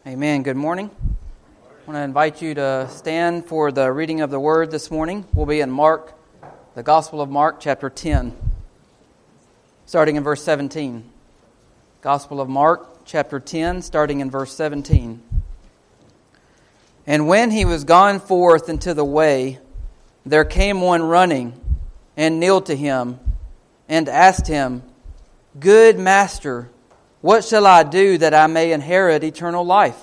Amen. Good morning. I want to invite you to stand for the reading of the Word this morning. We'll be in Mark, the Gospel of Mark, chapter 10, starting in verse 17. Gospel of Mark, chapter 10, starting in verse 17. And when he was gone forth into the way, there came one running, and kneeled to him, and asked him, Good Master, what shall I do that I may inherit eternal life?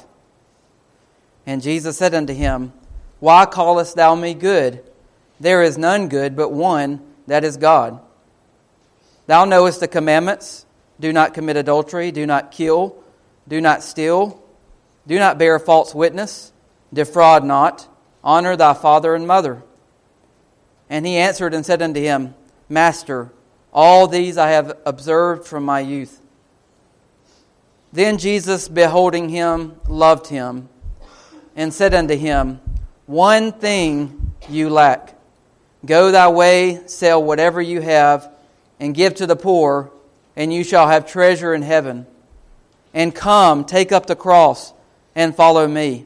And Jesus said unto him, Why callest thou me good? There is none good but one, that is God. Thou knowest the commandments: do not commit adultery, do not kill, do not steal, do not bear false witness, defraud not, honor thy father and mother. And he answered and said unto him, Master, all these I have observed from my youth. Then Jesus, beholding him, loved him, and said unto him, One thing you lack. Go thy way, sell whatever you have, and give to the poor, and you shall have treasure in heaven. And come, take up the cross, and follow me.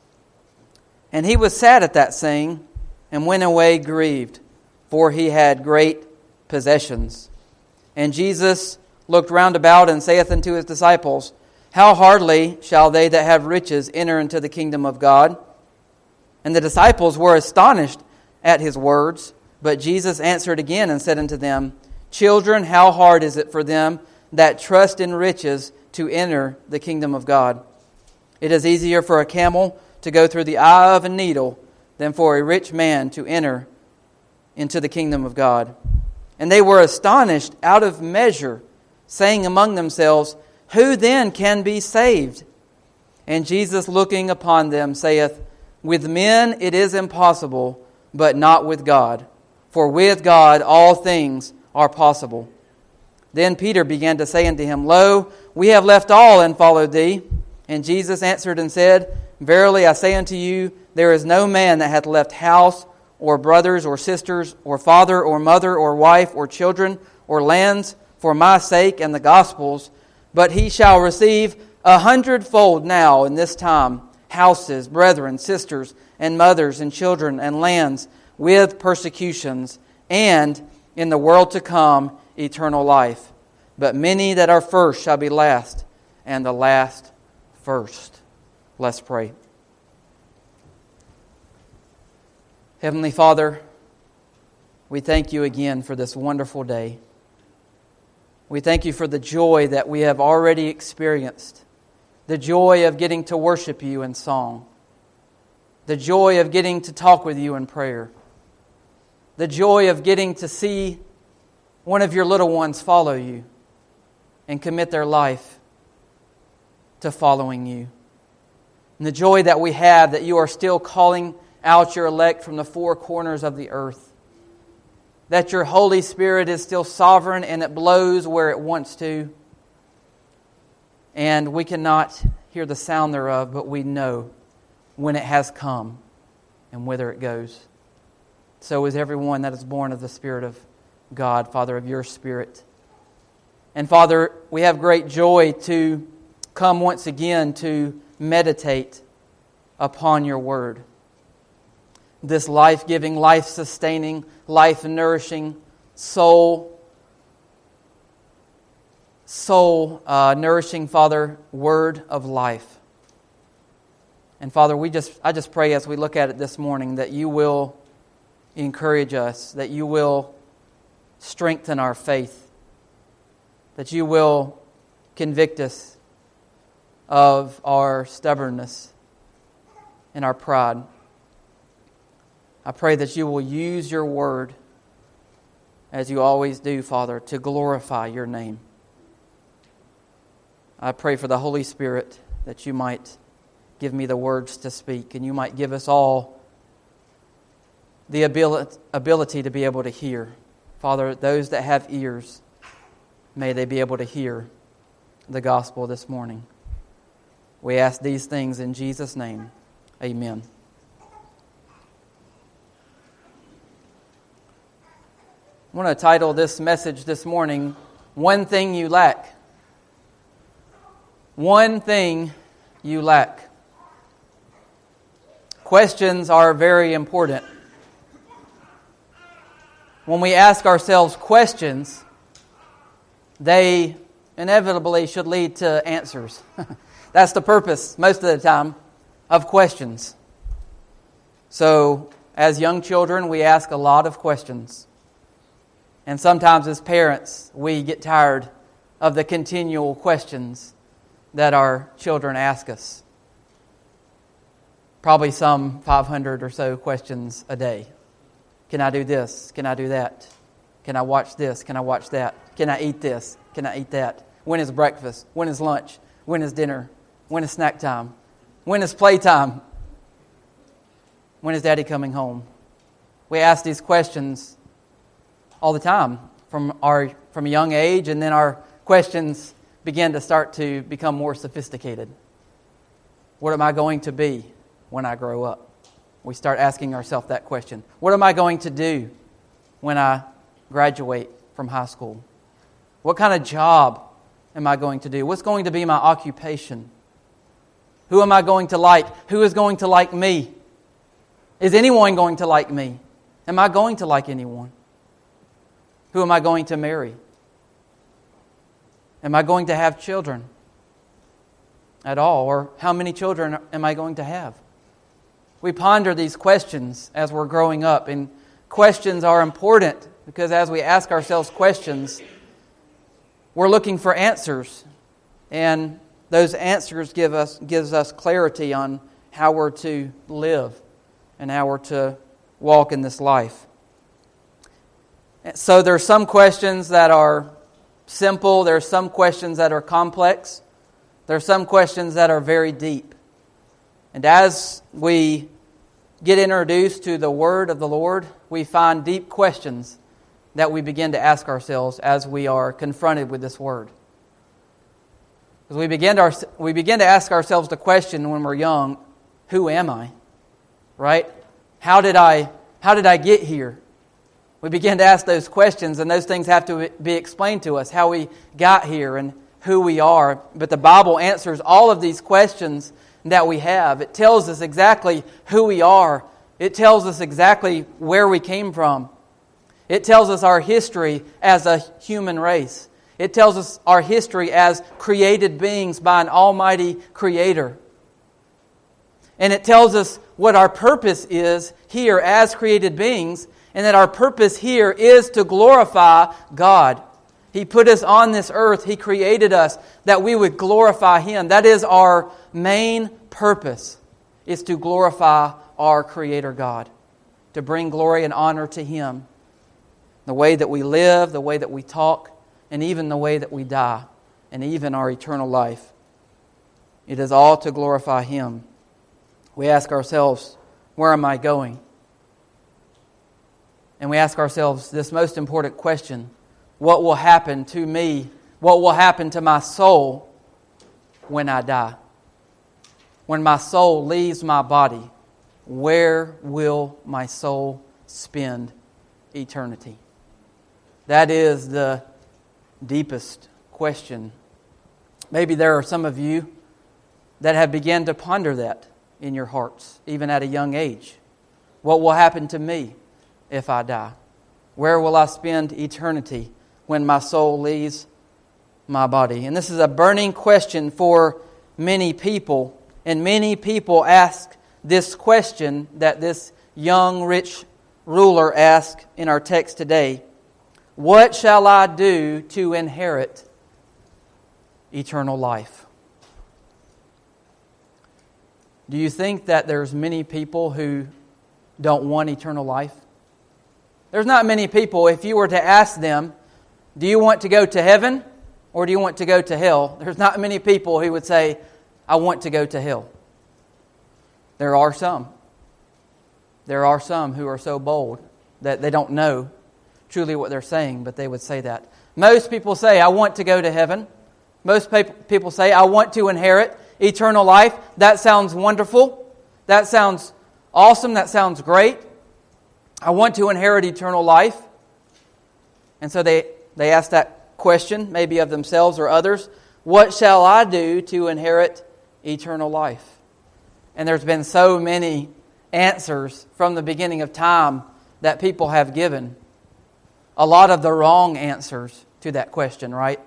And he was sad at that saying, and went away grieved, for he had great possessions. And Jesus looked round about, and saith unto his disciples, How hardly shall they that have riches enter into the kingdom of God? And the disciples were astonished at his words. But Jesus answered again and said unto them, Children, how hard is it for them that trust in riches to enter the kingdom of God? It is easier for a camel to go through the eye of a needle than for a rich man to enter into the kingdom of God. And they were astonished out of measure, saying among themselves, Who then can be saved? And Jesus, looking upon them, saith, With men it is impossible, but not with God. For with God all things are possible. Then Peter began to say unto him, Lo, we have left all and followed thee. And Jesus answered and said, Verily I say unto you, there is no man that hath left house, or brothers, or sisters, or father, or mother, or wife, or children, or lands, for my sake and the gospel's, but he shall receive 100-fold now in this time, houses, brethren, sisters, and mothers, and children, and lands, with persecutions, and in the world to come eternal life. But many that are first shall be last, and the last first. Let's pray. Heavenly Father, we thank you again for this wonderful day. We thank you for the joy that we have already experienced, the joy of getting to worship you in song, the joy of getting to talk with you in prayer, the joy of getting to see one of your little ones follow you and commit their life to following you, and the joy that we have that you are still calling out your elect from the four corners of the earth, that your Holy Spirit is still sovereign and it blows where it wants to, and we cannot hear the sound thereof, but we know when it has come and whither it goes. So is everyone that is born of the Spirit of God, Father, of your Spirit. And Father, we have great joy to come once again to meditate upon your word. This life-giving, life-sustaining, life-nourishing, soul-nourishing, Father, word of life. And Father, I just pray as we look at it this morning that you will encourage us, that you will strengthen our faith, that you will convict us of our stubbornness and our pride. I pray that you will use your word, as you always do, Father, to glorify your name. I pray for the Holy Spirit that you might give me the words to speak, and you might give us all the ability to be able to hear. Father, those that have ears, may they be able to hear the gospel this morning. We ask these things in Jesus' name. Amen. I want to title this message this morning, One Thing You Lack. One thing you lack? Questions are very important. When we ask ourselves questions, they inevitably should lead to answers. That's the purpose, most of the time, of questions. So, as young children, we ask a lot of questions. And sometimes as parents, we get tired of the continual questions that our children ask us. Probably some 500 or so questions a day. Can I do this? Can I do that? Can I watch this? Can I watch that? Can I eat this? Can I eat that? When is breakfast? When is lunch? When is dinner? When is snack time? When is playtime? When is Daddy coming home? We ask these questions all the time from a young age, and then our questions begin to start to become more sophisticated. What am I going to be when I grow up? We start asking ourselves that question. What am I going to do when I graduate from high school? What kind of job am I going to do? What's going to be my occupation? Who am I going to like? Who is going to like me? Is anyone going to like me? Am I going to like anyone? Who am I going to marry? Am I going to have children at all? Or how many children am I going to have? We ponder these questions as we're growing up, and questions are important because as we ask ourselves questions, we're looking for answers, and those answers gives us clarity on how we're to live and how we're to walk in this life. So there are some questions that are simple. There are some questions that are complex. There are some questions that are very deep. And as we get introduced to the Word of the Lord, we find deep questions that we begin to ask ourselves as we are confronted with this Word. Because we begin to ask ourselves the question when we're young, who am I? Right? How did I get here? We begin to ask those questions, and those things have to be explained to us, how we got here and who we are. But the Bible answers all of these questions that we have. It tells us exactly who we are. It tells us exactly where we came from. It tells us our history as a human race. It tells us our history as created beings by an almighty Creator. And it tells us what our purpose is here as created beings, and that our purpose here is to glorify God. He put us on this earth. He created us that we would glorify Him. That is our main purpose, is to glorify our Creator God, to bring glory and honor to Him. The way that we live, the way that we talk, and even the way that we die, and even our eternal life. It is all to glorify Him. We ask ourselves, where am I going? And we ask ourselves this most important question: what will happen to me? What will happen to my soul when I die? When my soul leaves my body, where will my soul spend eternity? That is the deepest question. Maybe there are some of you that have begun to ponder that in your hearts, even at a young age. What will happen to me if I die? Where will I spend eternity when my soul leaves my body? And this is a burning question for many people. And many people ask this question that this young rich ruler asked in our text today. What shall I do to inherit eternal life? Do you think that there's many people who don't want eternal life? There's not many people, if you were to ask them, do you want to go to heaven or do you want to go to hell? There's not many people who would say, I want to go to hell. There are some. There are some who are so bold that they don't know truly what they're saying, but they would say that. Most people say, I want to go to heaven. Most people say, I want to inherit eternal life. That sounds wonderful. That sounds awesome. That sounds great. I want to inherit eternal life. And so they ask that question, maybe of themselves or others. What shall I do to inherit eternal life. And there's been so many answers from the beginning of time that people have given. A lot of the wrong answers to that question, right?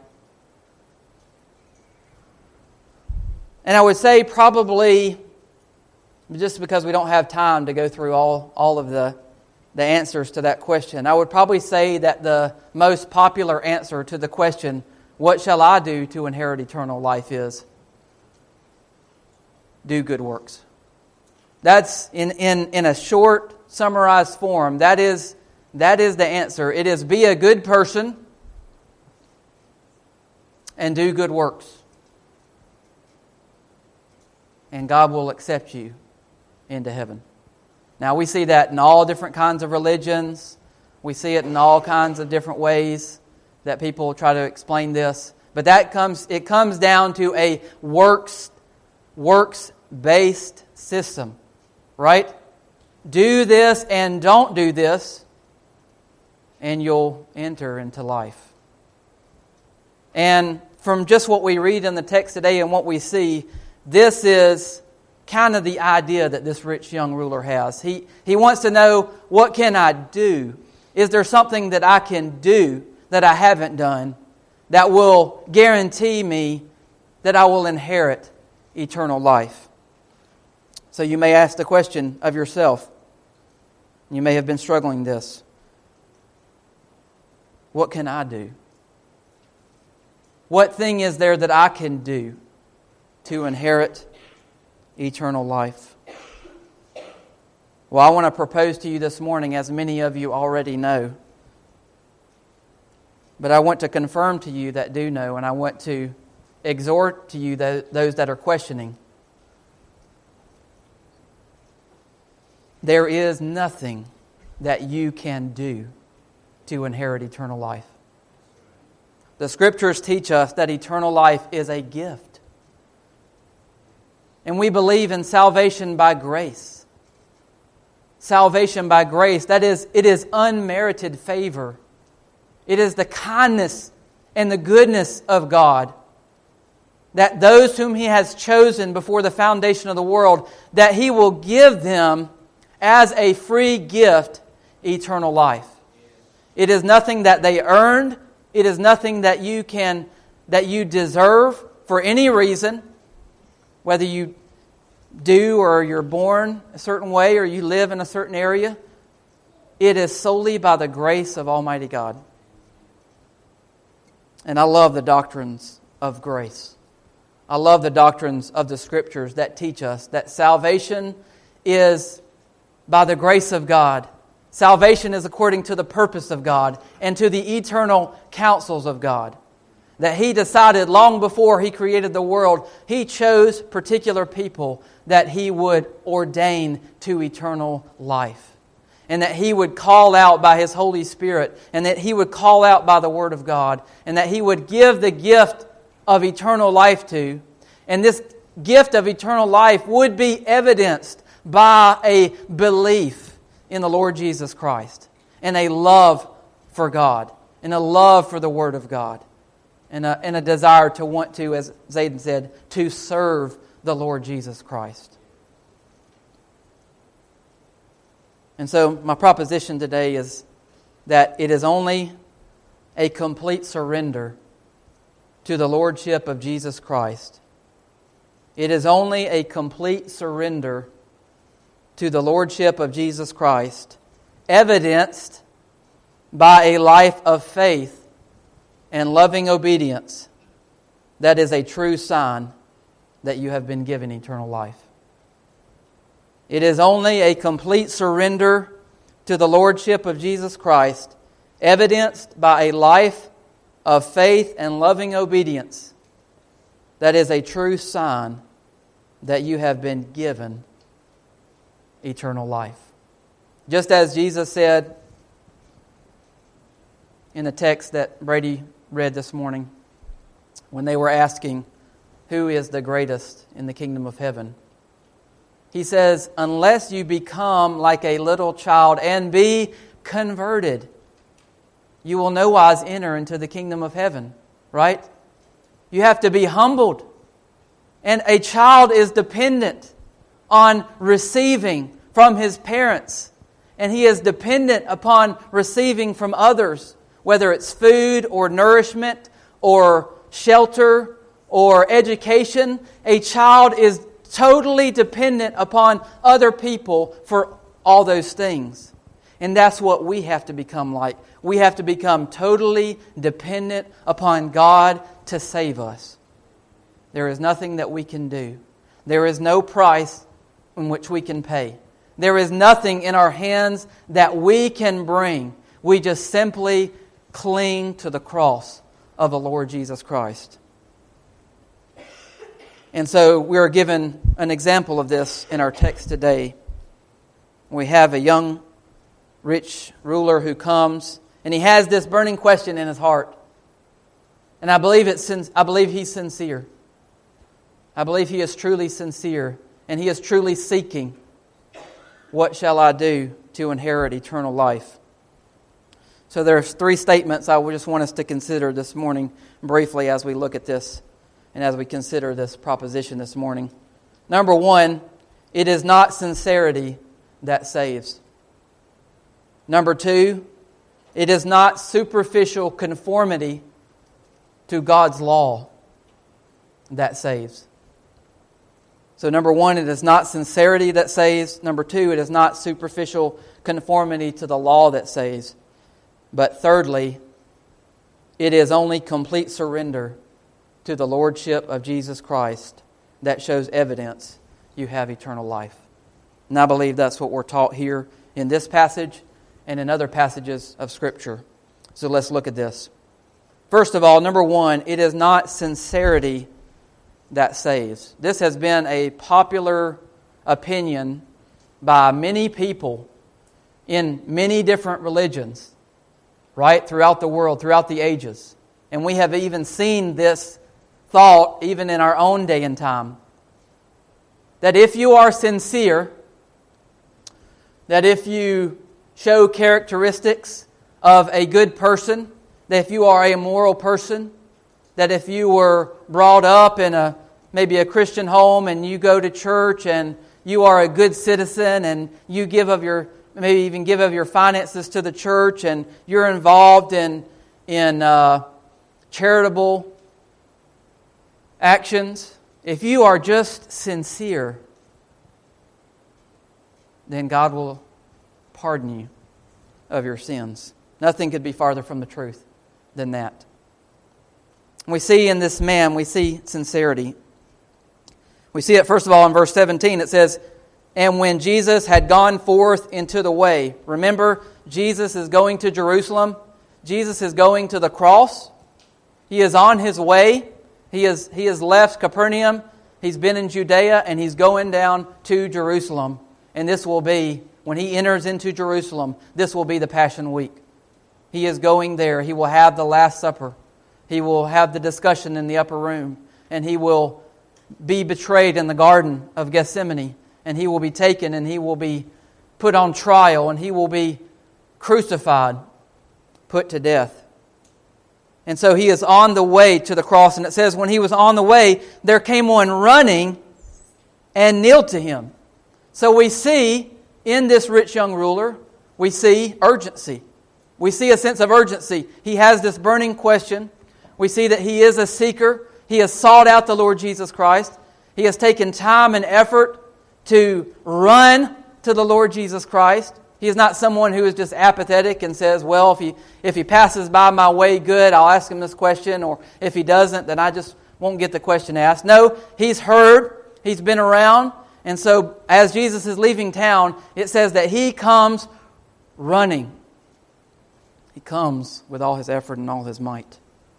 And I would say probably, just because we don't have time to go through all of the answers to that question, I would probably say that the most popular answer to the question, what shall I do to inherit eternal life, is do good works. That's in a short, summarized form. That is the answer. It is be a good person and do good works. And God will accept you into heaven. Now we see that in all different kinds of religions. We see it in all kinds of different ways that people try to explain this. But it comes down to a works-based system, right? Do this and don't do this, and you'll enter into life. And from just what we read in the text today and what we see, this is kind of the idea that this rich young ruler has. He wants to know, what can I do? Is there something that I can do that I haven't done that will guarantee me that I will inherit eternal life? So you may ask the question of yourself. You may have been struggling this. What can I do? What thing is there that I can do to inherit eternal life? Well, I want to propose to you this morning, as many of you already know, but I want to confirm to you that do know, and I want to exhort to you those that are questioning. There is nothing that you can do to inherit eternal life. The Scriptures teach us that eternal life is a gift. And we believe in salvation by grace. Salvation by grace, that is, it is unmerited favor. It is the kindness and the goodness of God, that those whom He has chosen before the foundation of the world, that He will give them as a free gift eternal life. It is nothing that they earned. It is nothing that you deserve for any reason, whether you do or you're born a certain way or you live in a certain area. It is solely by the grace of Almighty God. And I love the doctrines of grace. I love the doctrines of the Scriptures that teach us that salvation is by the grace of God. Salvation is according to the purpose of God and to the eternal counsels of God. That He decided long before He created the world, He chose particular people that He would ordain to eternal life. And that He would call out by His Holy Spirit, and that He would call out by the Word of God, and that He would give the gift of eternal life to. And this gift of eternal life would be evidenced by a belief in the Lord Jesus Christ, and a love for God, and a love for the Word of God, and a desire to want to, as Zayden said, to serve the Lord Jesus Christ. And so my proposition today is that it is only a complete surrender to the Lordship of Jesus Christ. It is only a complete surrender to the Lordship of Jesus Christ, evidenced by a life of faith and loving obedience, that is a true sign that you have been given eternal life. It is only a complete surrender to the Lordship of Jesus Christ, evidenced by a life of faith and loving obedience, that is a true sign that you have been given eternal life. Just as Jesus said in the text that Brady read this morning, when they were asking, who is the greatest in the kingdom of heaven? He says, unless you become like a little child and be converted, you will no wise enter into the kingdom of heaven. Right? You have to be humbled. And a child is dependent on receiving from his parents. And he is dependent upon receiving from others, whether it's food or nourishment or shelter or education. A child is totally dependent upon other people for all those things. And that's what we have to become like. We have to become totally dependent upon God to save us. There is nothing that we can do. There is no price in which we can pay. There is nothing in our hands that we can bring. We just simply cling to the cross of the Lord Jesus Christ. And so we are given an example of this in our text today. We have a young, rich ruler who comes, and he has this burning question in his heart. And I believe he's sincere. I believe he is truly sincere, and he is truly seeking, what shall I do to inherit eternal life? So there's 3 statements I just want us to consider this morning briefly as we look at this and as we consider this proposition this morning. Number 1, it is not sincerity that saves. Number 2, it is not superficial conformity to God's law that saves. So number 1, it is not sincerity that saves. Number 2, it is not superficial conformity to the law that saves. But thirdly, it is only complete surrender to the Lordship of Jesus Christ that shows evidence you have eternal life. And I believe that's what we're taught here in this passage and in other passages of Scripture. So let's look at this. First of all, number 1, it is not sincerity that saves. This has been a popular opinion by many people in many different religions, right, throughout the world, throughout the ages. And we have even seen this thought even in our own day and time. That if you are sincere, that if you show characteristics of a good person, that if you are a moral person, that if you were brought up in maybe a Christian home and you go to church and you are a good citizen and you maybe even give of your finances to the church and you're involved in charitable actions, if you are just sincere, then God will pardon you of your sins. Nothing could be farther from the truth than that. We see in this man, we see sincerity. We see it first of all in verse 17. It says, "And when Jesus had gone forth into the way." Remember, Jesus is going to Jerusalem. Jesus is going to the cross. He is on his way. He has left Capernaum. He's been in Judea and he's going down to Jerusalem. And this will be, when he enters into Jerusalem, this will be the Passion Week. He is going there. He will have the Last Supper. He will have the discussion in the upper room. And he will be betrayed in the Garden of Gethsemane. And he will be taken and he will be put on trial and he will be crucified, put to death. And so he is on the way to the cross. And it says, when he was on the way, there came one running and kneeled to him. So we see in this rich young ruler, we see urgency. We see a sense of urgency. He has this burning question. We see that he is a seeker. He has sought out the Lord Jesus Christ. He has taken time and effort to run to the Lord Jesus Christ. He is not someone who is just apathetic and says, well, if he passes by my way, good, I'll ask him this question. Or if he doesn't, then I just won't get the question asked. No, he's heard. He's been around. And so as Jesus is leaving town, it says that he comes running. He comes with all his effort and all his might.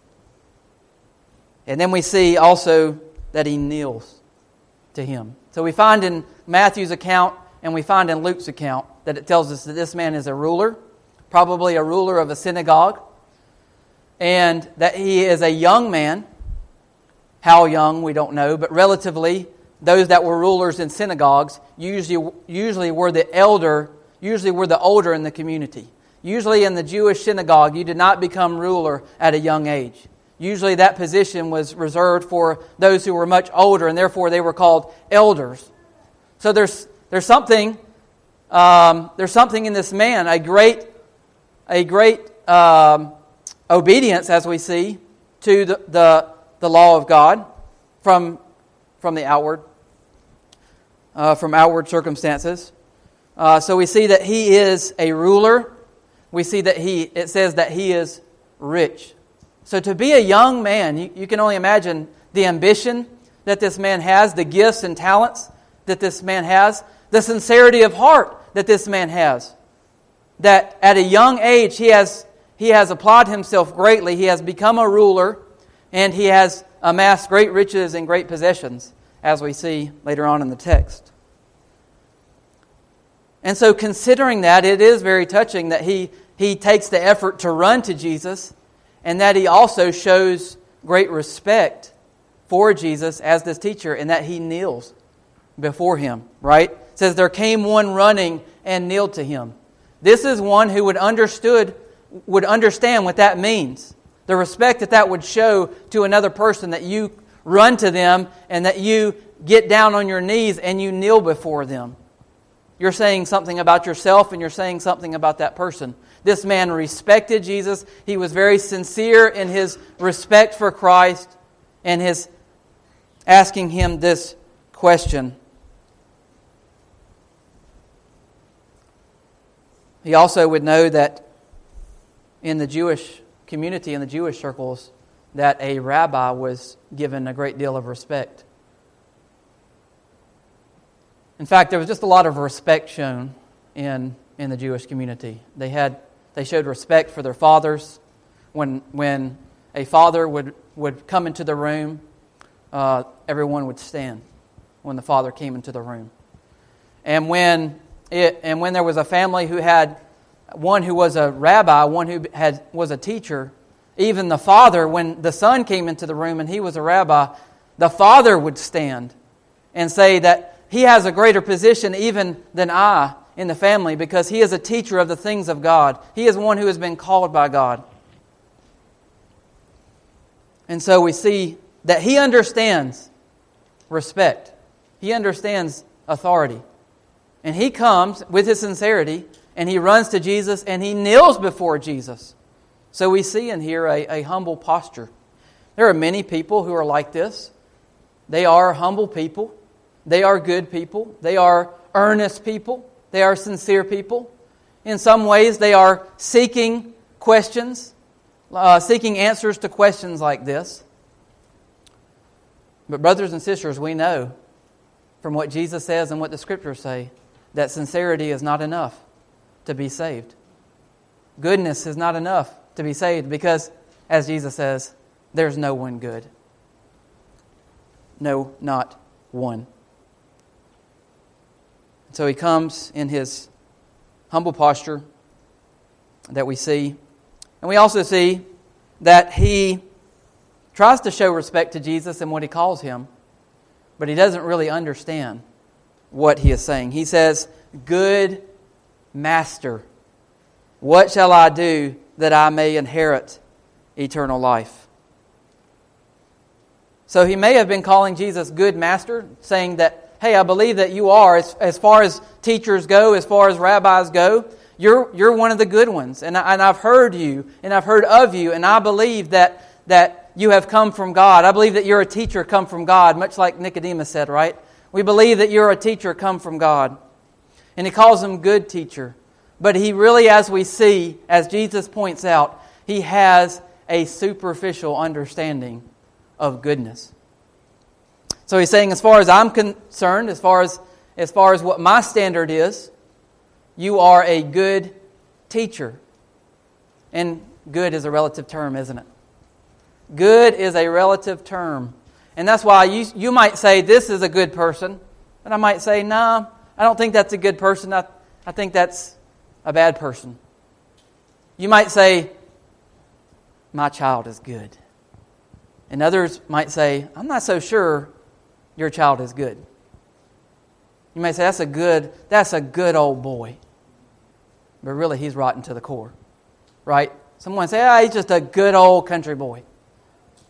And then we see also that he kneels to him. So we find in Matthew's account and we find in Luke's account that it tells us that this man is a ruler, probably a ruler of a synagogue, and that he is a young man. How young, we don't know, but relatively, those that were rulers in synagogues usually were the older in the community. Usually in the Jewish synagogue, you did not become ruler at a young age. Usually that position was reserved for those who were much older, and therefore they were called elders. So there's something in this man, a great obedience, as we see, to the law of God from outward circumstances. So we see that he is a ruler. We see that it says that he is rich. So to be a young man, you can only imagine the ambition that this man has, the gifts and talents that this man has, the sincerity of heart that this man has. That at a young age he has applied himself greatly. He has become a ruler, and he has amassed great riches and great possessions, as we see later on in the text. And so considering that, it is very touching that he takes the effort to run to Jesus, and that he also shows great respect for Jesus as this teacher, and that he kneels before him, right? It says, there came one running and kneeled to him. This is one who would understand what that means. The respect that would show to another person, that you run to them and that you get down on your knees and you kneel before them. You're saying something about yourself, and you're saying something about that person. This man respected Jesus. He was very sincere in his respect for Christ and his asking him this question. He also would know that in the Jewish community, in the Jewish circles, that a rabbi was given a great deal of respect. In fact, there was just a lot of respect shown in the Jewish community. They showed respect for their fathers. When a father would come into the room, everyone would stand when the father came into the room. And when there was a family who had one who was a rabbi, one who was a teacher, even the father, when the son came into the room and he was a rabbi, the father would stand and say that he has a greater position even than I in the family, because he is a teacher of the things of God. He is one who has been called by God. And so we see that he understands respect. He understands authority. And he comes with his sincerity, and he runs to Jesus, and he kneels before Jesus. So we see in here a humble posture. There are many people who are like this. They are humble people. They are good people. They are earnest people. They are sincere people. In some ways, they are seeking questions, seeking answers to questions like this. But brothers and sisters, we know from what Jesus says and what the Scriptures say that sincerity is not enough to be saved. Goodness is not enough to be saved, because, as Jesus says, there's no one good. No, not one. So he comes in his humble posture that we see. And we also see that he tries to show respect to Jesus in what he calls him, but he doesn't really understand what he is saying. He says, "Good Master, what shall I do that I may inherit eternal life?" So he may have been calling Jesus good Master, saying that, hey, I believe that you are, as far as teachers go, as far as rabbis go, you're one of the good ones. And I've heard you, and I've heard of you, and I believe that you have come from God. I believe that you're a teacher come from God, much like Nicodemus said, right? We believe that you're a teacher come from God. And he calls him good teacher. But he really, as we see, as Jesus points out, he has a superficial understanding of goodness. So he's saying, as far as I'm concerned, as far as what my standard is, you are a good teacher. And good is a relative term, isn't it? Good is a relative term. And that's why you might say, this is a good person. And I might say, no, I don't think that's a good person. I think that's a bad person. You might say, my child is good. And others might say, I'm not so sure your child is good. You may say, that's a good old boy. But really, he's rotten to the core. Right? Someone say, he's just a good old country boy.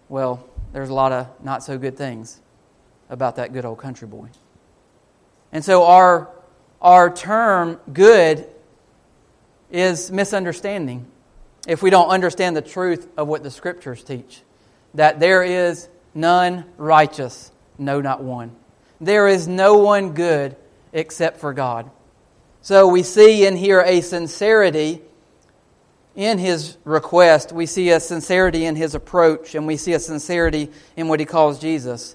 well, there's a lot of not so good things about that good old country boy. And so our term good is misunderstanding if we don't understand the truth of what the Scriptures teach. That there is none righteous, no, not one. There is no one good except for God. So we see in here a sincerity in his request. We see a sincerity in his approach, and we see a sincerity in what he calls Jesus.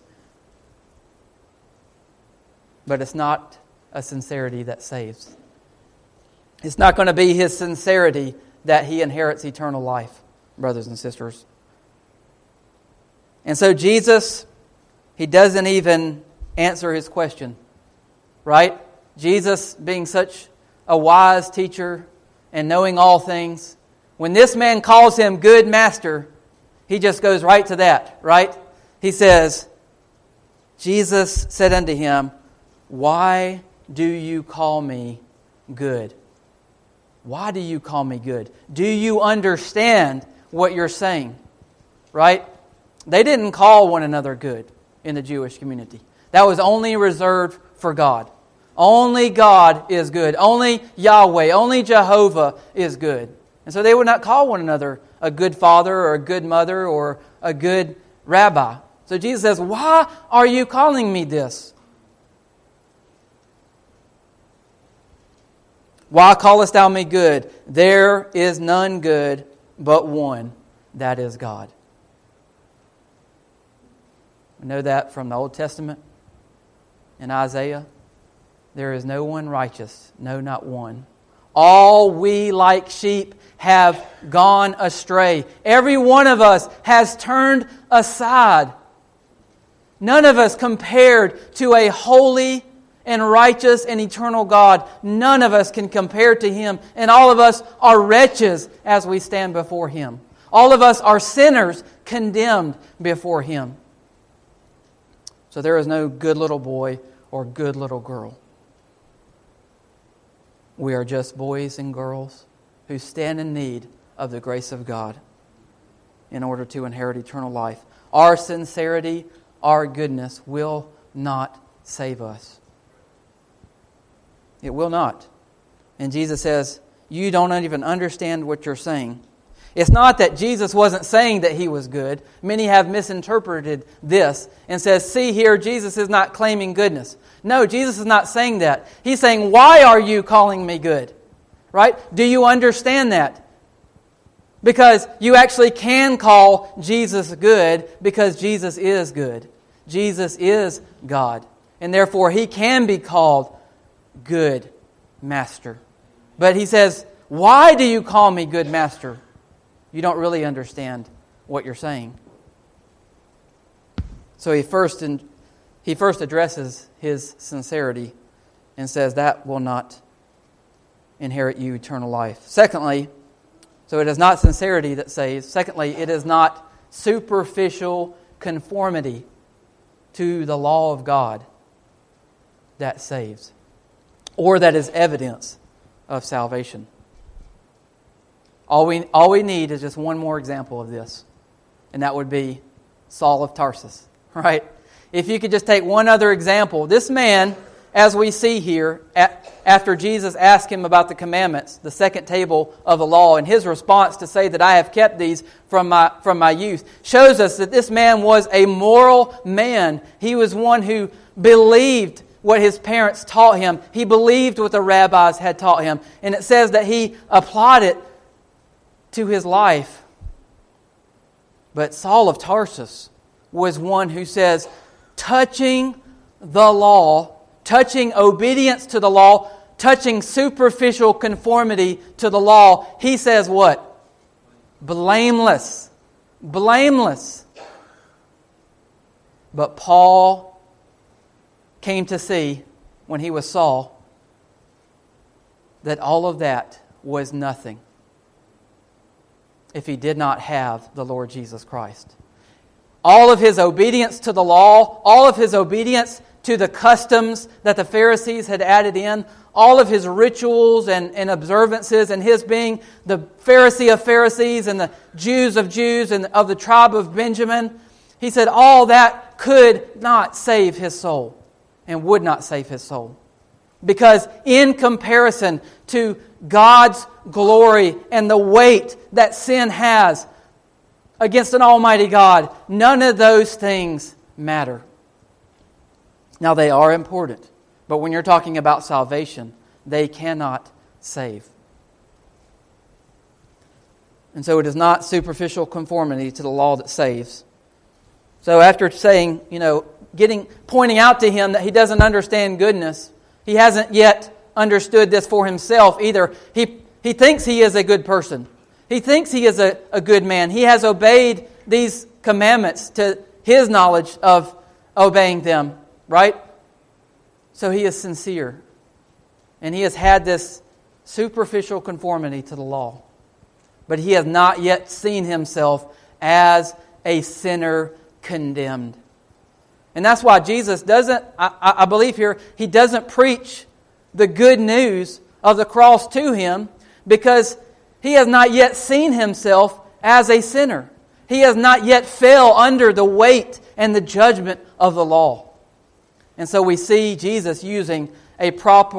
But it's not a sincerity that saves. It's not going to be his sincerity that he inherits eternal life, brothers and sisters. And so Jesus, he doesn't even answer his question, right? Jesus, being such a wise teacher and knowing all things, when this man calls him good master, he just goes right to that, right? He says, Jesus said unto him, why do you call me good? Why do you call me good? Do you understand what you're saying? Right? They didn't call one another good in the Jewish community. That was only reserved for God. Only God is good. Only Yahweh, only Jehovah is good. And so they would not call one another a good father or a good mother or a good rabbi. So Jesus says, why are you calling me this? Why callest thou me good? There is none good but one, that is God. We know that from the Old Testament in Isaiah. There is no one righteous, no, not one. All we like sheep have gone astray. Every one of us has turned aside. None of us compared to a holy and righteous and eternal God. None of us can compare to Him. And all of us are wretches as we stand before Him. All of us are sinners condemned before Him. So there is no good little boy or good little girl. We are just boys and girls who stand in need of the grace of God in order to inherit eternal life. Our sincerity, our goodness will not save us. It will not. And Jesus says, you don't even understand what you're saying. It's not that Jesus wasn't saying that He was good. Many have misinterpreted this and says, see here, Jesus is not claiming goodness. No, Jesus is not saying that. He's saying, why are you calling me good? Right? Do you understand that? Because you actually can call Jesus good because Jesus is good. Jesus is God. And therefore He can be called good master. But He says, why do you call me good master? You don't really understand what you're saying. So he first addresses his sincerity and says that will not inherit you eternal life. Secondly, so it is not sincerity that saves. Secondly, it is not superficial conformity to the law of God that saves, or that is evidence of salvation. All we need is just one more example of this, and that would be Saul of Tarsus, right? If you could just take one other example. This man, as we see here, after Jesus asked him about the commandments, the second table of the law, and his response to say that I have kept these from my youth, shows us that this man was a moral man. He was one who believed what his parents taught him. He believed what the rabbis had taught him. And it says that he applied it to his life. But Saul of Tarsus was one who says, touching the law, touching obedience to the law, touching superficial conformity to the law, he says what? Blameless. Blameless. But Paul came to see, when he was Saul, that all of that was nothing if he did not have the Lord Jesus Christ. All of his obedience to the law, all of his obedience to the customs that the Pharisees had added in, all of his rituals and observances, and his being the Pharisee of Pharisees and the Jews of Jews and of the tribe of Benjamin, He said all that could not save his soul and would not save his soul. Because in comparison to God's glory and the weight that sin has against an almighty God, none of those things matter. Now they are important, but when you're talking about salvation, they cannot save. And so it is not superficial conformity to the law that saves. So after saying, pointing out to him that he doesn't understand goodness, he hasn't yet understood this for himself either. He thinks he is a good person. He thinks he is a good man. He has obeyed these commandments to his knowledge of obeying them, right? So he is sincere. And he has had this superficial conformity to the law. But he has not yet seen himself as a sinner condemned. And that's why Jesus doesn't, I believe here, he doesn't preach the good news of the cross to him because he has not yet seen himself as a sinner. He has not yet fell under the weight and the judgment of the law. And so we see Jesus using a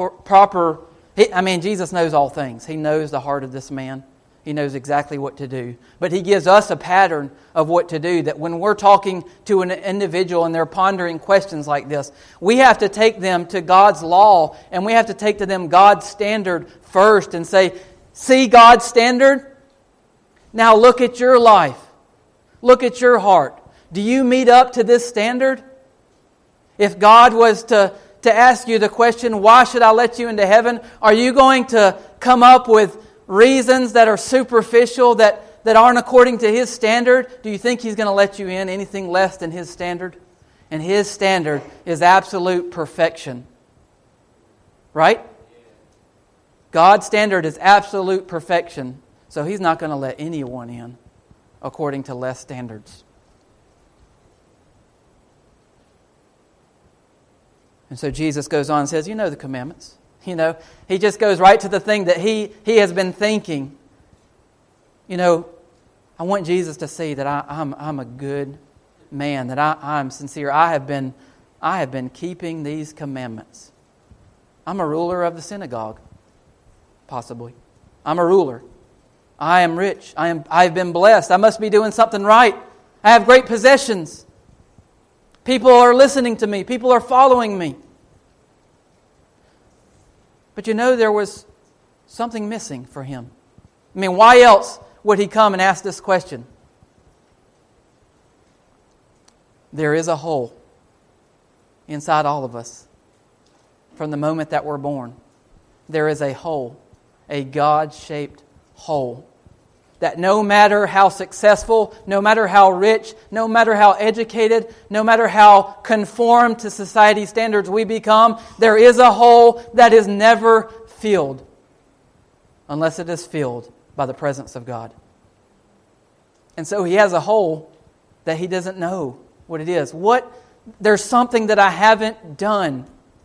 Jesus knows all things. He knows the heart of this man. He knows exactly what to do. But He gives us a pattern of what to do, that when we're talking to an individual and they're pondering questions like this, we have to take them to God's law and we have to take to them God's standard first and say, see God's standard? Now look at your life. Look at your heart. Do you meet up to this standard? If God was to ask you the question, why should I let you into heaven? Are you going to come up with reasons that are superficial, that aren't according to His standard? Do you think He's going to let you in anything less than His standard? And His standard is absolute perfection. Right? God's standard is absolute perfection. So He's not going to let anyone in according to less standards. And so Jesus goes on and says, you know the commandments. He just goes right to the thing that he has been thinking. I want Jesus to see that I'm a good man, that I'm sincere. I have been keeping these commandments. I'm a ruler of the synagogue, possibly. I'm a ruler. I am rich. I've been blessed. I must be doing something right. I have great possessions. People are listening to me. People are following me. But there was something missing for him. Why else would he come and ask this question? There is a hole inside all of us from the moment that we're born. There is a hole, a God-shaped hole, that no matter how successful, no matter how rich, no matter how educated, no matter how conformed to society's standards we become, there is a hole that is never filled unless it is filled by the presence of God. And so he has a hole that he doesn't know what it is. There's something that I haven't done.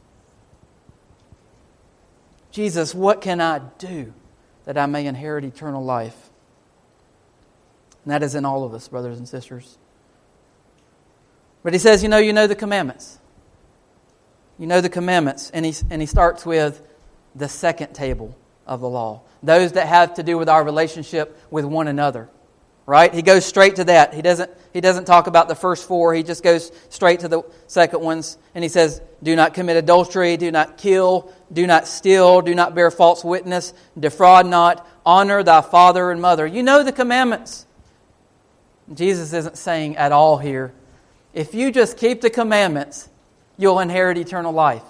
Jesus, what can I do that I may inherit eternal life? And that is in all of us, brothers and sisters. But he says, you know the commandments. You know the commandments. And he starts with the second table of the law. Those that have to do with our relationship with one another. Right? He goes straight to that. He doesn't talk about the first four. He just goes straight to the second ones. And he says, do not commit adultery, do not kill, do not steal, do not bear false witness, defraud not, honor thy father and mother. You know the commandments. Jesus isn't saying at all here, if you just keep the commandments, you'll inherit eternal life.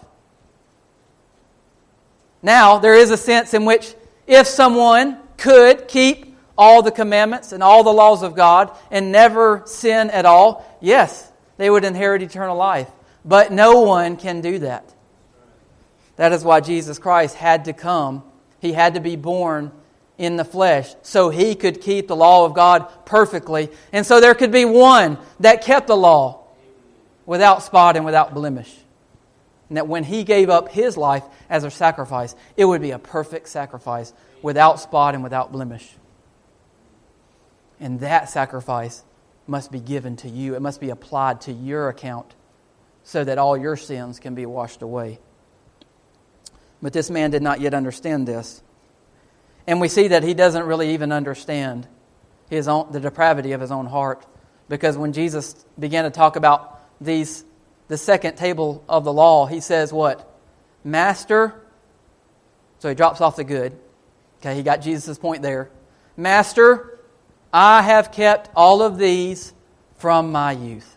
Now, there is a sense in which if someone could keep all the commandments and all the laws of God and never sin at all, yes, they would inherit eternal life. But no one can do that. That is why Jesus Christ had to come. He had to be born in the flesh so He could keep the law of God perfectly. And so there could be one that kept the law without spot and without blemish. And that when He gave up His life as a sacrifice, it would be a perfect sacrifice without spot and without blemish. And that sacrifice must be given to you. It must be applied to your account so that all your sins can be washed away. But this man did not yet understand this. And we see that he doesn't really even understand the depravity of his own heart. Because when Jesus began to talk about the second table of the law, he says what? Master. So he drops off the good. Okay, he got Jesus' point there. Master, I have kept all of these from my youth.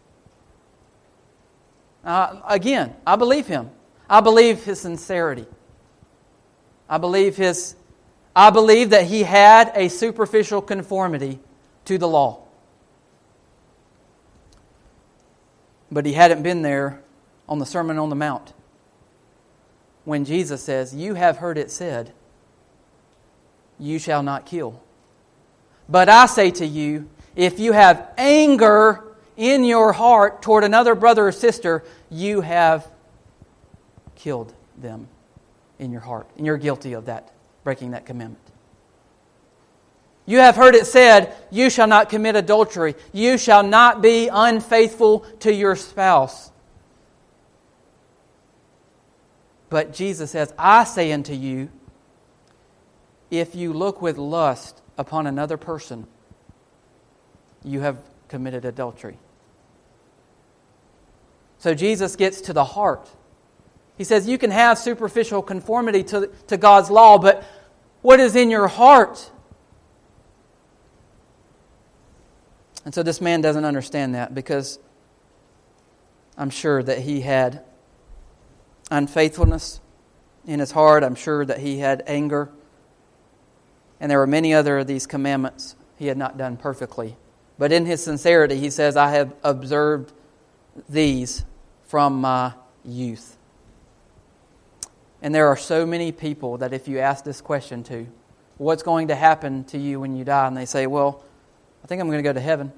Again, I believe him. I believe his sincerity. I believe that he had a superficial conformity to the law. But he hadn't been there on the Sermon on the Mount when Jesus says, "You have heard it said, you shall not kill. But I say to you, if you have anger in your heart toward another brother or sister, you have killed them in your heart. And you're guilty of that, breaking that commandment. You have heard it said, you shall not commit adultery. You shall not be unfaithful to your spouse. But Jesus says, I say unto you, if you look with lust upon another person, you have committed adultery. So Jesus gets to the heart. He says you can have superficial conformity to God's law, but what is in your heart? And so this man doesn't understand that, because I'm sure that he had unfaithfulness in his heart. I'm sure that he had anger. And there were many other of these commandments he had not done perfectly. But in his sincerity, he says, I have observed these from my youth. And there are so many people that if you ask this question to, what's going to happen to you when you die? And they say, well, I think I'm going to go to heaven.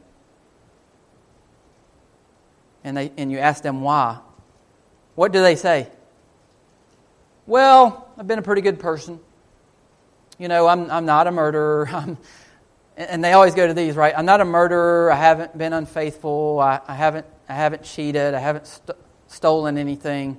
And you ask them why. What do they say? Well, I've been a pretty good person. You know, I'm not a murderer. And they always go to these, right? I'm not a murderer. I haven't been unfaithful. I haven't cheated. I haven't stolen anything.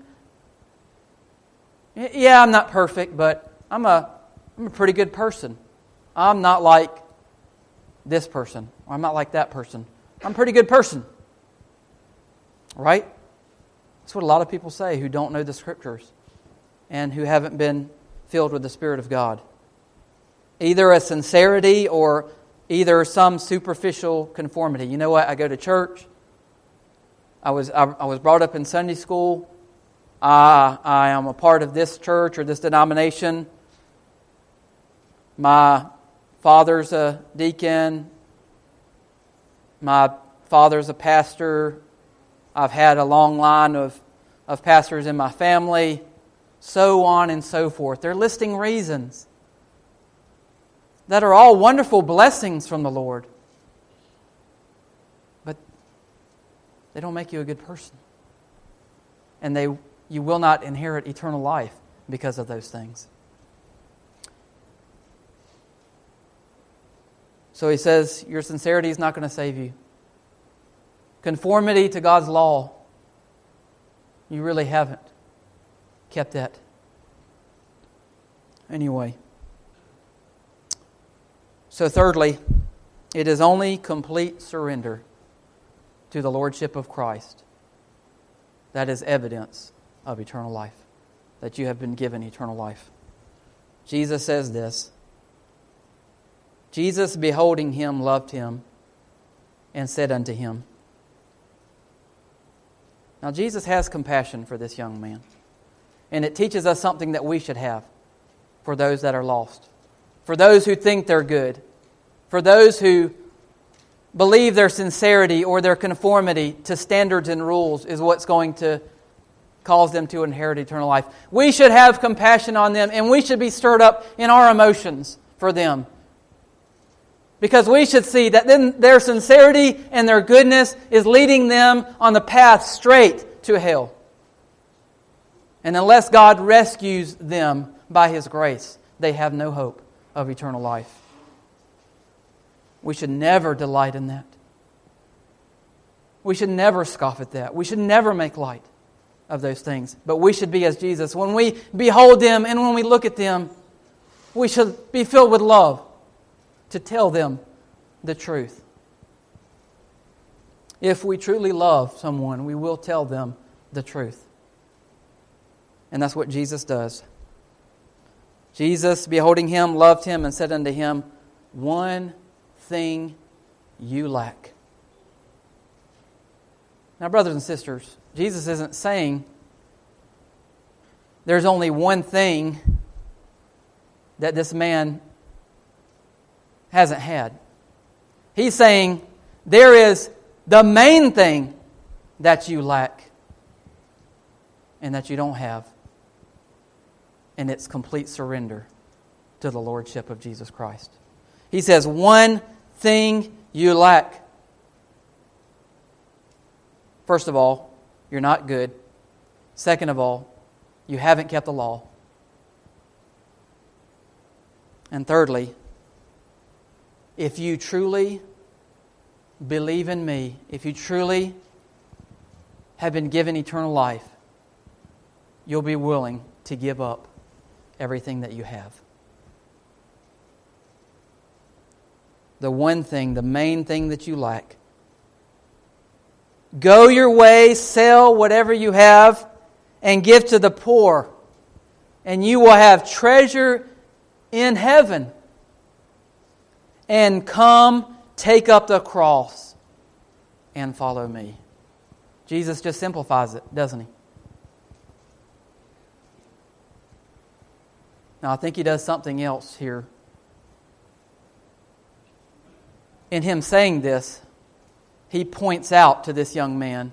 Yeah, I'm not perfect, but I'm a pretty good person. I'm not like this person, or I'm not like that person. I'm a pretty good person. Right? That's what a lot of people say who don't know the Scriptures and who haven't been filled with the Spirit of God. Either a sincerity or either some superficial conformity. You know what? I go to church. I was brought up in Sunday school. I am a part of this church or this denomination. My father's a deacon. My father's a pastor. I've had a long line of pastors in my family. So on and so forth. They're listing reasons that are all wonderful blessings from the Lord. But they don't make you a good person. And you will not inherit eternal life because of those things. So he says, your sincerity is not going to save you. Conformity to God's law, you really haven't kept that. Anyway. So thirdly, it is only complete surrender to the Lordship of Christ that is evidence of eternal life, that you have been given eternal life. Jesus says this, Jesus, beholding him, loved him, and said unto him. Now Jesus has compassion for this young man, and it teaches us something that we should have for those that are lost. For those who think they're good. For those who believe their sincerity or their conformity to standards and rules is what's going to cause them to inherit eternal life. We should have compassion on them, and we should be stirred up in our emotions for them. Because we should see that then their sincerity and their goodness is leading them on the path straight to hell. And unless God rescues them by His grace, they have no hope of eternal life. We should never delight in that. We should never scoff at that. We should never make light of those things. But we should be as Jesus. When we behold them and when we look at them, we should be filled with love to tell them the truth. If we truly love someone, we will tell them the truth. And that's what Jesus does. Jesus, beholding him, loved him and said unto him, one thing you lack. Now, brothers and sisters, Jesus isn't saying there's only one thing that this man hasn't had. He's saying there is the main thing that you lack and that you don't have. And it's complete surrender to the Lordship of Jesus Christ. He says, one thing you lack. First of all, you're not good. Second of all, you haven't kept the law. And thirdly, if you truly believe in me, if you truly have been given eternal life, you'll be willing to give up everything that you have. The one thing, the main thing that you lack. Go your way, sell whatever you have, and give to the poor, and you will have treasure in heaven. And come, take up the cross, and follow me. Jesus just simplifies it, doesn't he? Now, I think he does something else here. In him saying this, he points out to this young man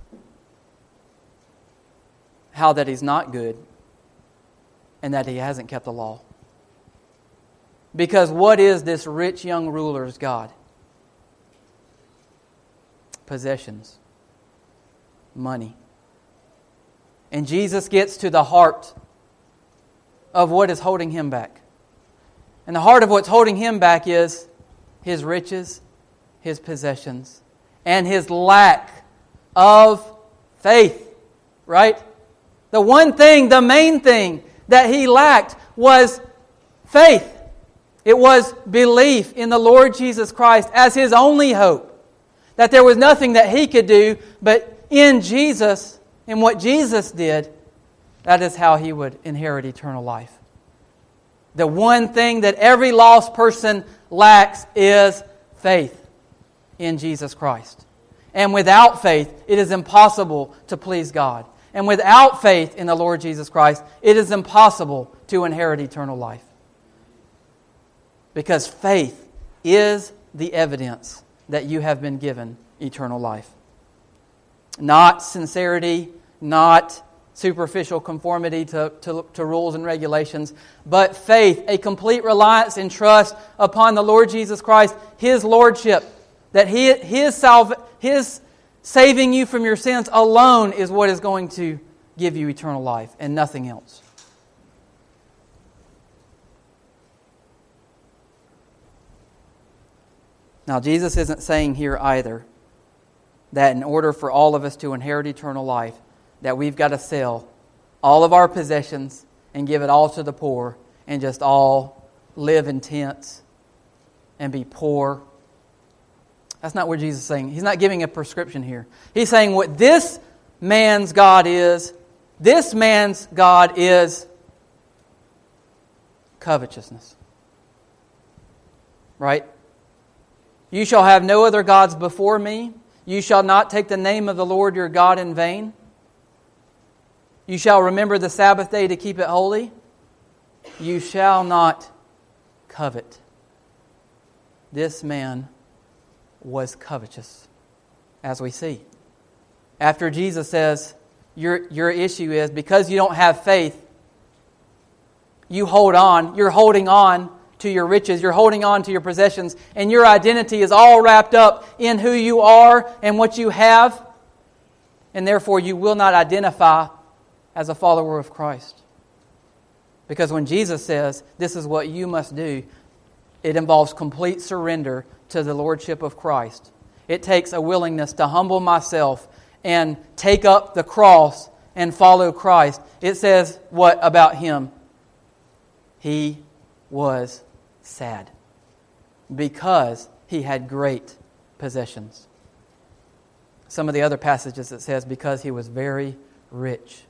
how that he's not good and that he hasn't kept the law. Because what is this rich young ruler's God? Possessions. Money. And Jesus gets to the heart of what is holding him back. And the heart of what's holding him back is his riches, his possessions, and his lack of faith. Right? The one thing, the main thing that he lacked was faith. It was belief in the Lord Jesus Christ as his only hope. That there was nothing that he could do, but in Jesus, in what Jesus did, that is how he would inherit eternal life. The one thing that every lost person lacks is faith in Jesus Christ. And without faith, it is impossible to please God. And without faith in the Lord Jesus Christ, it is impossible to inherit eternal life. Because faith is the evidence that you have been given eternal life. Not sincerity, not superficial conformity to rules and regulations, but faith, a complete reliance and trust upon the Lord Jesus Christ, His Lordship, that His saving you from your sins alone is what is going to give you eternal life and nothing else. Now, Jesus isn't saying here either that in order for all of us to inherit eternal life, that we've got to sell all of our possessions and give it all to the poor and just all live in tents and be poor. That's not what Jesus is saying. He's not giving a prescription here. He's saying what this man's God is covetousness. Right? You shall have no other gods before me. You shall not take the name of the Lord your God in vain. You shall remember the Sabbath day to keep it holy. You shall not covet. This man was covetous, as we see. After Jesus says, your issue is because you don't have faith, you're holding on to your riches, you're holding on to your possessions, and your identity is all wrapped up in who you are and what you have, and therefore you will not identify as a follower of Christ. Because when Jesus says, this is what you must do, it involves complete surrender to the Lordship of Christ. It takes a willingness to humble myself and take up the cross and follow Christ. It says what about him? He was sad because he had great possessions. Some of the other passages it says because he was very rich.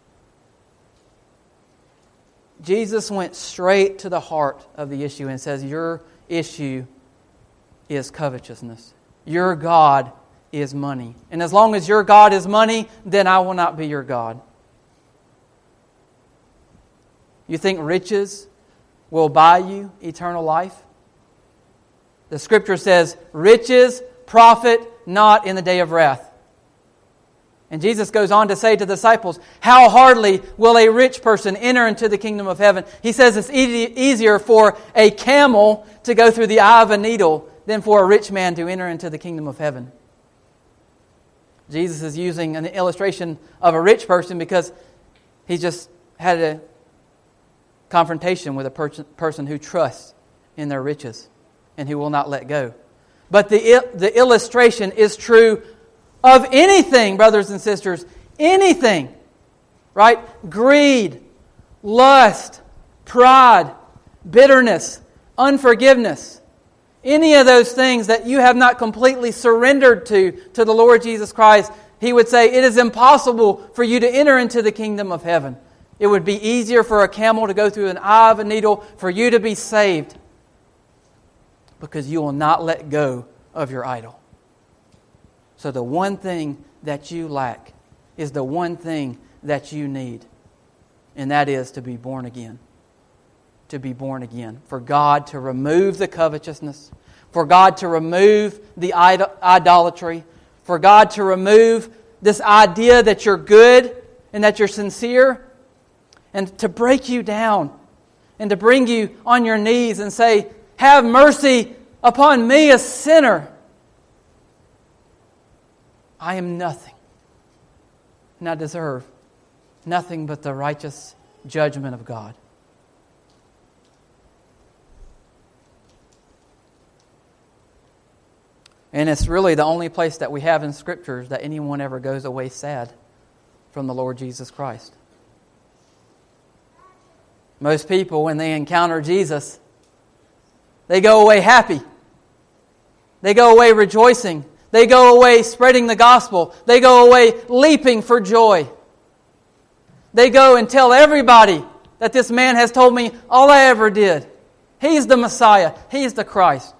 Jesus went straight to the heart of the issue and says, your issue is covetousness. Your God is money. And as long as your God is money, then I will not be your God. You think riches will buy you eternal life? The Scripture says, riches profit not in the day of wrath. And Jesus goes on to say to the disciples, how hardly will a rich person enter into the kingdom of heaven? He says it's easier for a camel to go through the eye of a needle than for a rich man to enter into the kingdom of heaven. Jesus is using an illustration of a rich person because he just had a confrontation with a person who trusts in their riches and who will not let go. But the illustration is true of anything, brothers and sisters, anything, right? Greed, lust, pride, bitterness, unforgiveness, any of those things that you have not completely surrendered to the Lord Jesus Christ, He would say, it is impossible for you to enter into the kingdom of heaven. It would be easier for a camel to go through an eye of a needle for you to be saved because you will not let go of your idol. So the one thing that you lack is the one thing that you need. And that is to be born again. To be born again. For God to remove the covetousness. For God to remove the idolatry. For God to remove this idea that you're good and that you're sincere. And to break you down. And to bring you on your knees and say, have mercy upon me, a sinner. I am nothing, and I deserve nothing but the righteous judgment of God. And it's really the only place that we have in Scriptures that anyone ever goes away sad from the Lord Jesus Christ. Most people, when they encounter Jesus, they go away happy. They go away rejoicing. They go away spreading the gospel. They go away leaping for joy. They go and tell everybody that this man has told me all I ever did. He's the Messiah. He's the Christ.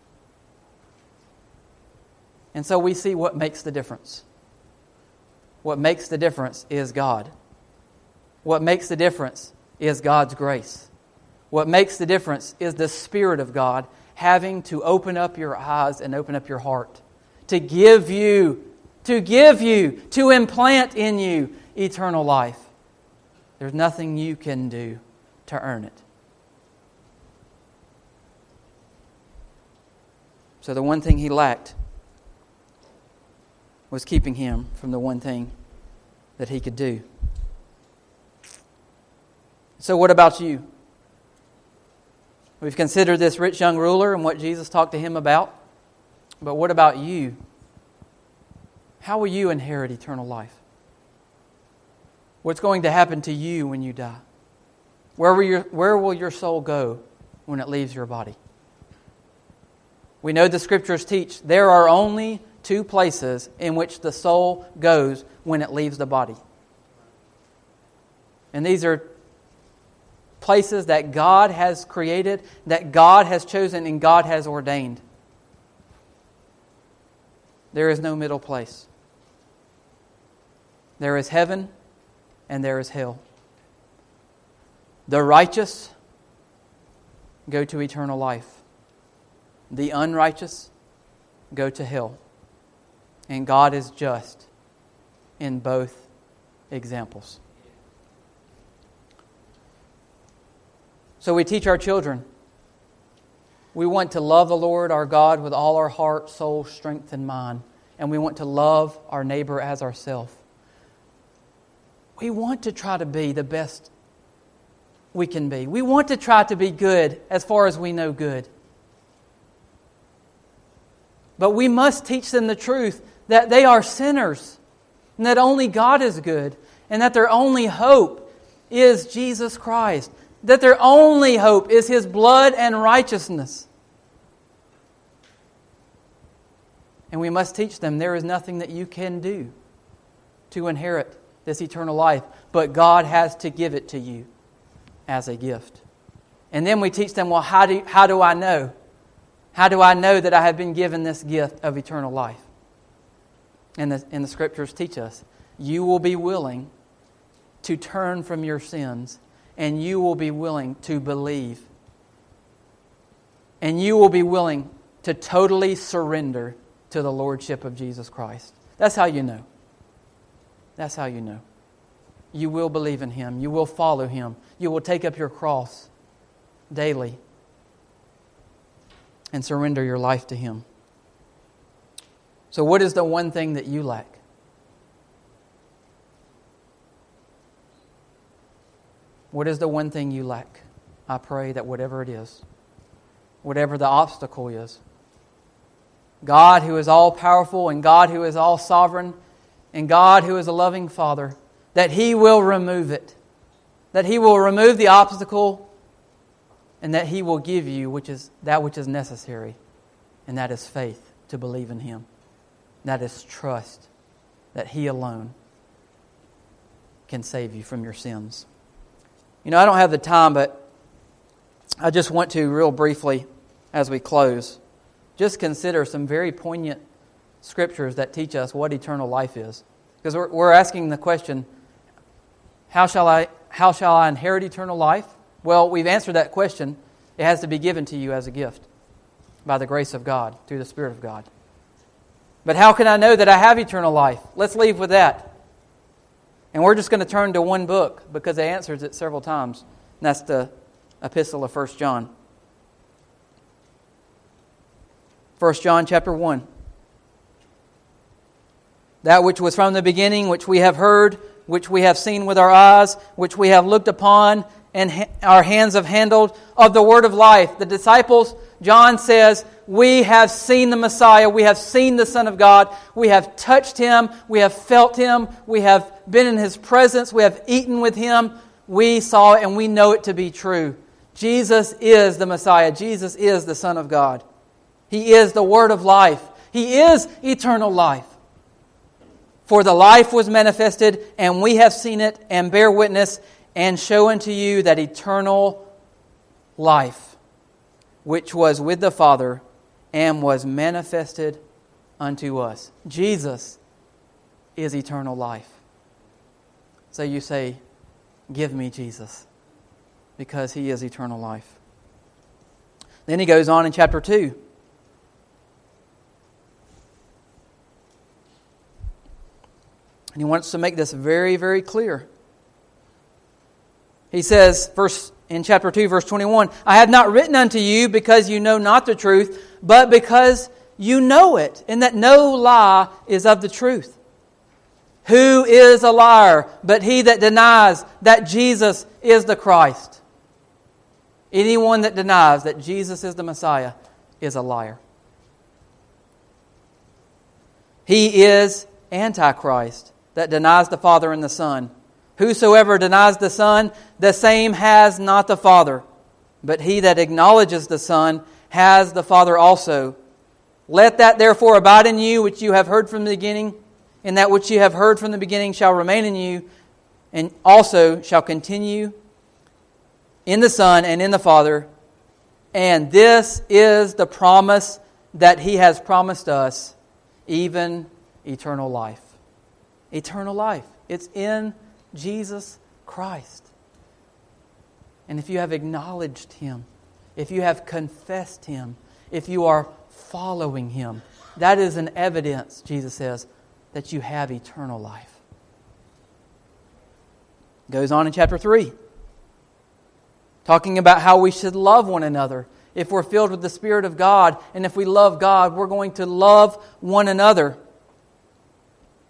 And so we see what makes the difference. What makes the difference is God. What makes the difference is God's grace. What makes the difference is the Spirit of God having to open up your eyes and open up your heart. To give you, to implant in you eternal life. There's nothing you can do to earn it. So the one thing he lacked was keeping him from the one thing that he could do. So what about you? We've considered this rich young ruler and what Jesus talked to him about. But what about you? How will you inherit eternal life? What's going to happen to you when you die? Where will your soul go when it leaves your body? We know the Scriptures teach there are only two places in which the soul goes when it leaves the body. And these are places that God has created, that God has chosen, and God has ordained. There is no middle place. There is heaven and there is hell. The righteous go to eternal life. The unrighteous go to hell. And God is just in both examples. So we teach our children. We want to love the Lord our God with all our heart, soul, strength, and mind. And we want to love our neighbor as ourselves. We want to try to be the best we can be. We want to try to be good as far as we know good. But we must teach them the truth that they are sinners and that only God is good and that their only hope is Jesus Christ. That their only hope is His blood and righteousness. And we must teach them there is nothing that you can do to inherit this eternal life, but God has to give it to you as a gift. And then we teach them, well, how do I know? How do I know that I have been given this gift of eternal life? And the Scriptures teach us, you will be willing to turn from your sins, and you will be willing to believe. And you will be willing to totally surrender to the Lordship of Jesus Christ. That's how you know. That's how you know. You will believe in Him. You will follow Him. You will take up your cross daily and surrender your life to Him. So what is the one thing that you lack? What is the one thing you lack? I pray that whatever it is, whatever the obstacle is, God who is all-powerful and God who is all-sovereign and God who is a loving Father, that He will remove it. That He will remove the obstacle and that He will give you that which is necessary. And that is faith to believe in Him. That is trust that He alone can save you from your sins. You know, I don't have the time, but I just want to real briefly, as we close, just consider some very poignant scriptures that teach us what eternal life is. Because we're asking the question, how shall I inherit eternal life? Well, we've answered that question. It has to be given to you as a gift by the grace of God, through the Spirit of God. But how can I know that I have eternal life? Let's leave with that. And we're just going to turn to one book because it answers it several times. And that's the Epistle of 1 John. 1 John chapter 1. That which was from the beginning, which we have heard, which we have seen with our eyes, which we have looked upon, and our hands have handled, of the word of life. The disciples, John says, we have seen the Messiah, we have seen the Son of God, we have touched Him, we have felt Him, we have been in His presence, we have eaten with Him, we saw it and we know it to be true. Jesus is the Messiah, Jesus is the Son of God. He is the Word of life. He is eternal life. For the life was manifested, and we have seen it, and bear witness, and show unto you that eternal life, which was with the Father, and was manifested unto us. Jesus is eternal life. So you say, give me Jesus, because He is eternal life. Then he goes on in chapter 2. And he wants to make this very, very clear. He says, in chapter 2, verse 21, I have not written unto you because you know not the truth, but because you know it, and that no lie is of the truth. Who is a liar but he that denies that Jesus is the Christ? Anyone that denies that Jesus is the Messiah is a liar. He is Antichrist that denies the Father and the Son. Whosoever denies the Son, the same has not the Father. But he that acknowledges the Son has the Father also. Let that therefore abide in you which you have heard from the beginning, and that which you have heard from the beginning shall remain in you, and also shall continue in the Son and in the Father. And this is the promise that He has promised us, even eternal life. Eternal life. It's in Jesus Christ. And if you have acknowledged Him, if you have confessed Him, if you are following Him, that is an evidence, Jesus says, that you have eternal life. Goes on in chapter 3, talking about how we should love one another. If we're filled with the Spirit of God, and if we love God, we're going to love one another.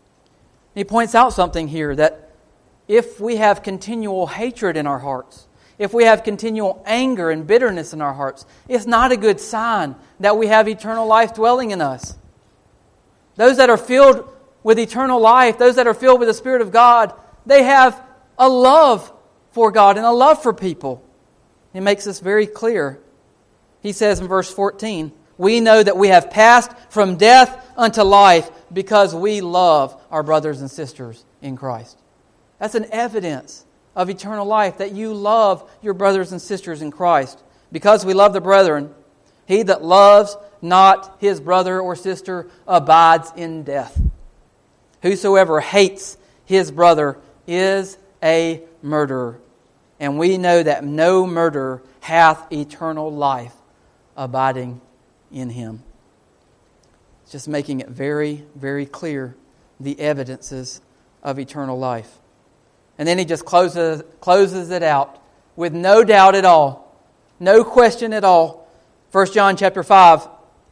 He points out something here, that if we have continual hatred in our hearts, if we have continual anger and bitterness in our hearts, it's not a good sign that we have eternal life dwelling in us. Those that are filled with eternal life, those that are filled with the Spirit of God, they have a love for God and a love for people. He makes this very clear. He says in verse 14, we know that we have passed from death unto life because we love our brothers and sisters in Christ. That's an evidence of eternal life, that you love your brothers and sisters in Christ. Because we love the brethren, he that loves not his brother or sister abides in death. Whosoever hates his brother is a murderer. And we know that no murderer hath eternal life abiding in him. It's just making it very, very clear, the evidences of eternal life. And then he just closes it out with no doubt at all, no question at all. 1 John chapter 5,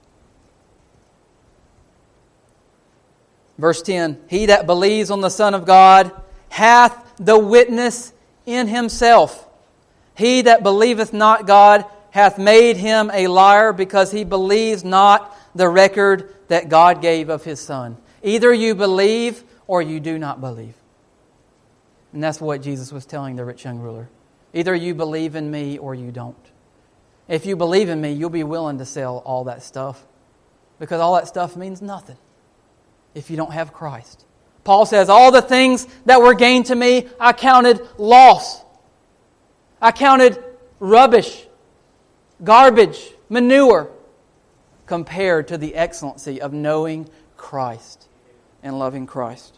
verse 10, he that believes on the Son of God hath the witness in himself. He that believeth not God hath made him a liar, because he believes not the record that God gave of his Son. Either you believe or you do not believe. And that's what Jesus was telling the rich young ruler. Either you believe in me or you don't. If you believe in me, you'll be willing to sell all that stuff, because all that stuff means nothing if you don't have Christ. Paul says, all the things that were gained to me, I counted loss. I counted rubbish, garbage, manure, compared to the excellency of knowing Christ and loving Christ.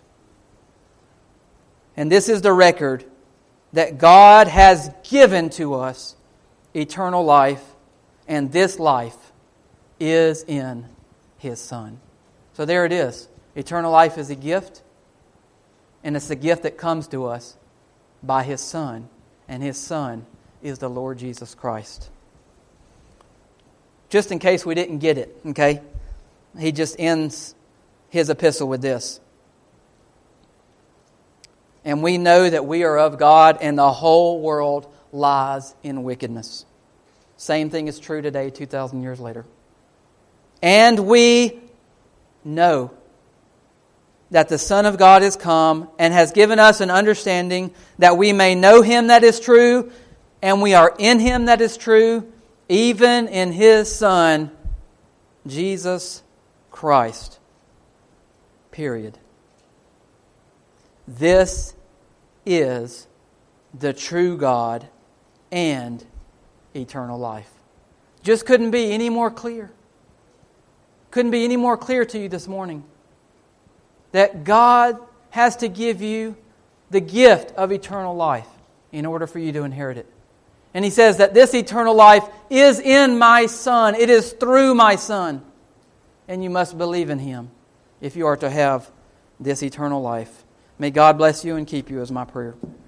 And this is the record that God has given to us eternal life, and this life is in His Son. So there it is. Eternal life is a gift, and it's a gift that comes to us by His Son, and His Son is the Lord Jesus Christ. Just in case we didn't get it, okay? He just ends his epistle with this. And we know that we are of God, and the whole world lies in wickedness. Same thing is true today, 2,000 years later. And we know that the Son of God is come and has given us an understanding that we may know Him that is true, and we are in Him that is true, even in His Son, Jesus Christ. Period. This is the true God and eternal life. Just couldn't be any more clear. Couldn't be any more clear to you this morning that God has to give you the gift of eternal life in order for you to inherit it. And He says that this eternal life is in my Son. It is through my Son. And you must believe in Him if you are to have this eternal life. May God bless you and keep you, is my prayer.